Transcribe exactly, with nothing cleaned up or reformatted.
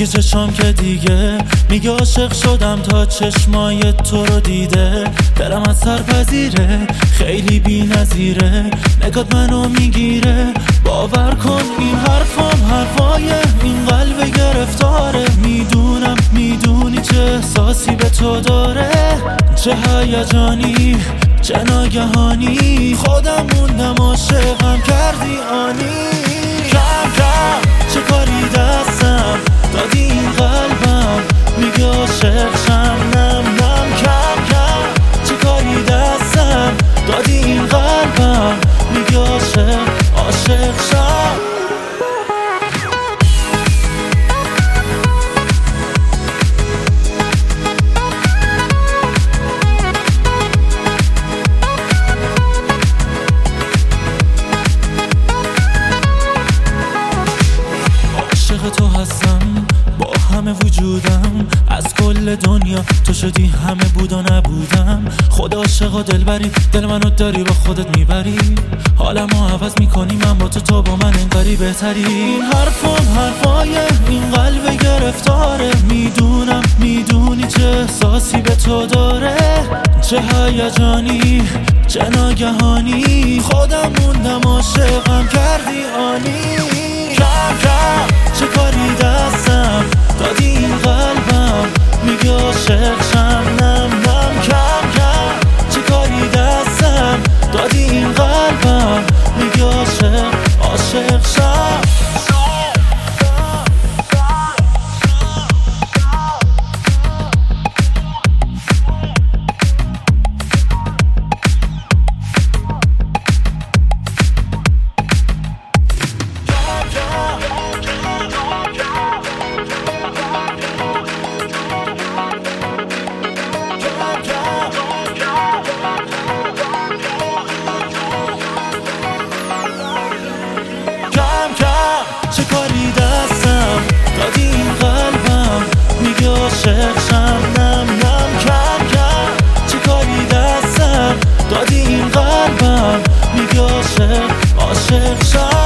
میگه چشام که دیگه، میگه عاشق شدم تا چشمای تو رو دیده. دلم از سر پذیره، خیلی بی نظیره، نگات منو میگیره. باور کن این حرفام حرفای این قلب گرفتاره. میدونم میدونی چه احساسی به تو داره، چه هیجانی چه ناگهانی. خودم موندم عاشقم کردی آنی. کم کم چه کاری دستم دادی این قلبم، میگه عاشق شم نم نم. کم کم چه کاری دستم دادی این قلبم، میگه عاشق عاشق شم. عاشق تو هستم با همه وجودم، از کل دنیا تو شدی همه بود و نبودم. خدا عاشق و دلبری، دل منو داری با خودت میبری. حالمو عوض میکنی من با تو، تو با من انقدری بهتری. این حرفم حرفای این قلب گرفتاره. میدونم میدونی چه احساسی به تو داره، چه هیجانی چه ناگهانی. خودم موندم عاشقم کردی آنی. کم کم چه کاری دستم دادی این قلبم، میگه عاشق شم نم نم. کم کم چه کاری دستم دادی این قلبم، میگه عاشق عاشق شم. چه کاری دستم دادی این قلبم، میگه عاشق شم نم نم. کم کم چه کاری دستم دادی این قلبم، میگه عاشق عاشق شم.